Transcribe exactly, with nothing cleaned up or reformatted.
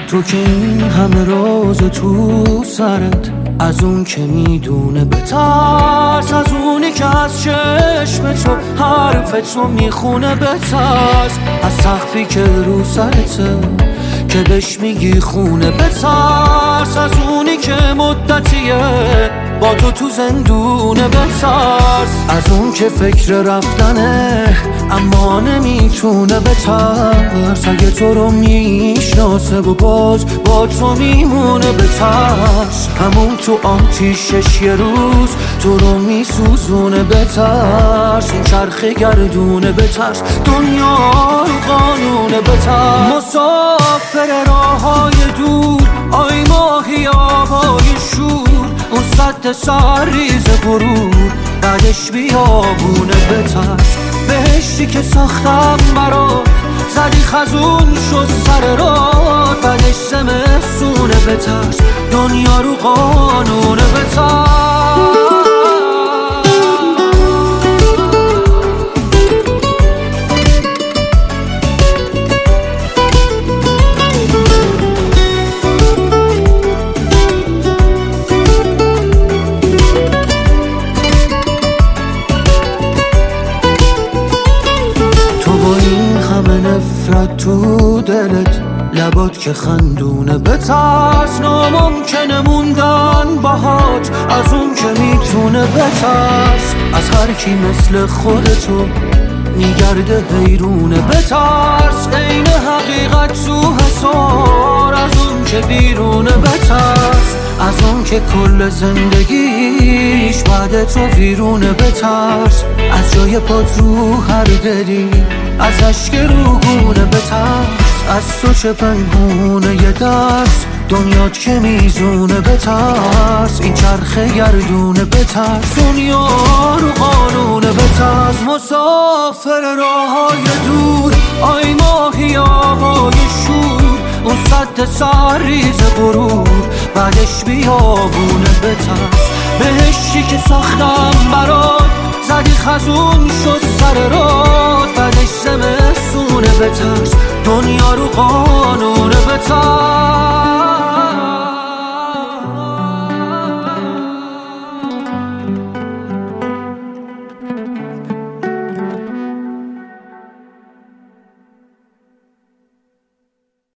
تو که این همه راز تو سرت، از اون که میدونه بترس، از اونی که از چشم تو حرف تو میخونه بترس، از سقفی که رو سرته که بهش میگی خونه بترس، از اونی که مدتیه با تو تو زندونه بترس، از اون که فکر رفتنه اما نمیتونه بترس، اگه تو رو میشناسه و باز با تو میمونه بترس، همون تو آتیشش یه روز تو رو میسوزونه بترس، این چرخه گردونه بترس، دنیا رو قانونه بترس، مسافر راه های دور آی ماهی آبای شور، اون سد سرریز غرور بعدش بیابونه بترس، بهشتی که ساختم برات زدی خزون شد سر رات، بعدش زمستونه بترس، دنیا رو قانونه بترس. نفرت تو دلت لبات که خندونه بترس، ناممکنه موندن باهات از اون که میتونه بترس، از هر کی مثل خودتو میگرده حیرونه بترس، عین حقیقت تو حسار از اون که بیرونه بترس، از اون که کل زندگیش بعد تو ویرونه بترس، از جای پات رو هر دلی از اشک روگونه بترس، از تو چه پنهونه یه درس دنیات که میزونه بترس، این چرخه گردونه بترس، دنیا رو قانونه بترس، مسافر راه های دور آی ماهی آبای شور، اون سد سرریز غرور بعدش بیابونه بترس، بهشتی که ساختم برات زدی خزون شد سر رات، بعدش زمستونه بترس، دنیا رو قانونه